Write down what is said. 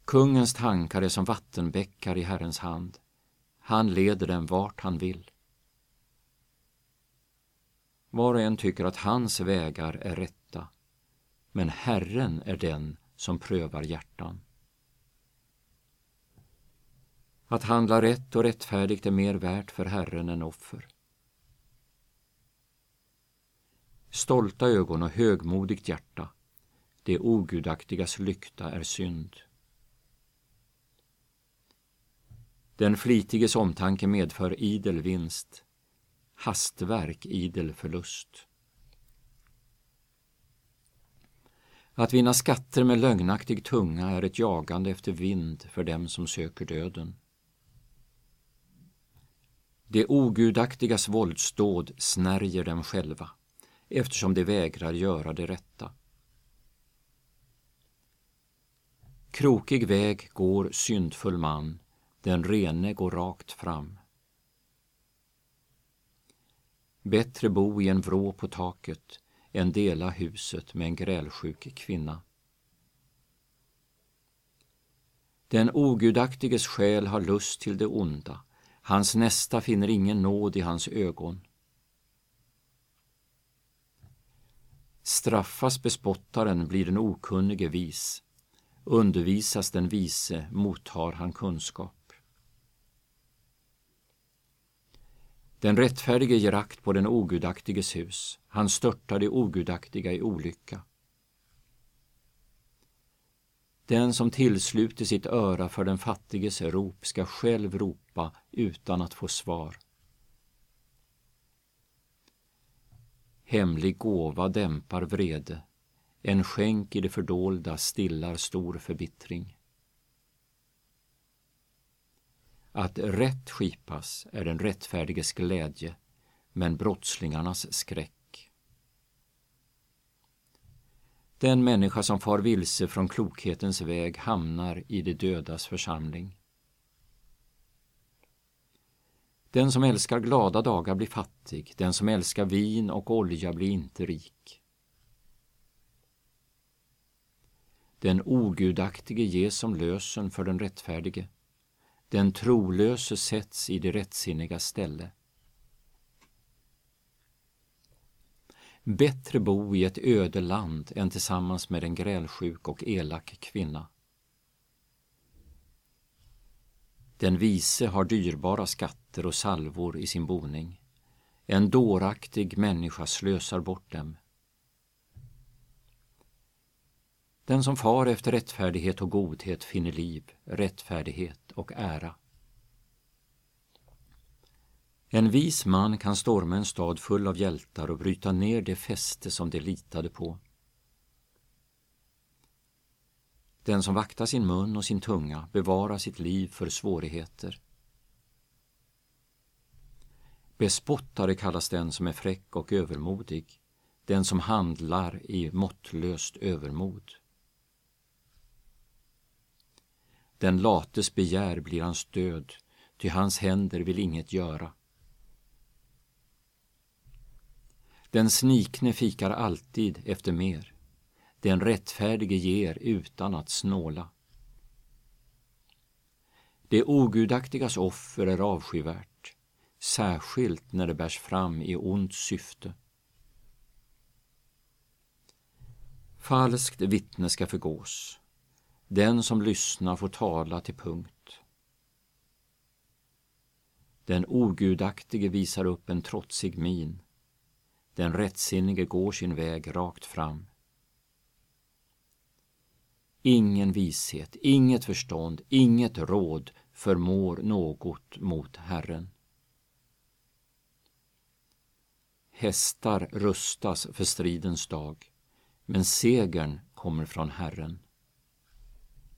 Kungens tankar är som vattenbäckar i Herrens hand. Han leder dem vart han vill. Var och en tycker att hans vägar är rätta, men Herren är den som prövar hjärtan. Att handla rätt och rättfärdigt är mer värt för Herren än offer. Stolta ögon och högmodigt hjärta, det ogudaktigas lykta är synd. Den flitiges omtanke medför idel vinst, hastverk idel förlust. Att vinna skatter med lögnaktig tunga är ett jagande efter vind för dem som söker döden. Det ogudaktigas våldsdåd snärjer dem själva, eftersom de vägrar göra det rätta. Krokig väg går syndfull man, den rene går rakt fram. Bättre bo i en vrå på taket än dela huset med en grälsjuk kvinna. Den ogudaktiges själ har lust till det onda, hans nästa finner ingen nåd i hans ögon. Straffas bespottaren blir den okunnige vis, undervisas den vise mottar han kunskap. Den rättfärdige ger akt på den ogudaktiges hus, han störtar det ogudaktiga i olycka. Den som tillsluter sitt öra för den fattiges rop ska själv ropa utan att få svar. Hemlig gåva dämpar vrede, en skänk i det fördolda stillar stor förbittring. Att rätt skipas är den rättfärdiges glädje, men brottslingarnas skräck. Den människa som far vilse från klokhetens väg hamnar i de dödas församling. Den som älskar glada dagar blir fattig, den som älskar vin och olja blir inte rik. Den ogudaktige ges som lösen för den rättfärdige, den trolöse sätts i det rättsinniga ställe. Bättre bo i ett öde land än tillsammans med en grälsjuk och elak kvinna. Den vise har dyrbara skatter och salvor i sin boning. En dåraktig människa slösar bort dem. Den som far efter rättfärdighet och godhet finner liv, rättfärdighet och ära. En vis man kan storma en stad full av hjältar och bryta ner det fäste som de litade på. Den som vaktar sin mun och sin tunga bevarar sitt liv för svårigheter. Bespottare kallas den som är fräck och övermodig, den som handlar i måttlöst övermod. Den lates begär blir hans död, ty hans händer vill inget göra. Den snikne fikar alltid efter mer, den rättfärdige ger utan att snåla. Det ogudaktigas offer är avskyvärt, särskilt när det bärs fram i ont syfte. Falskt vittne ska förgås, den som lyssnar får tala till punkt. Den ogudaktige visar upp en trotsig min, den rättsinnige går sin väg rakt fram. Ingen vishet, inget förstånd, inget råd förmår något mot Herren. Hästar rustas för stridens dag, men segern kommer från Herren.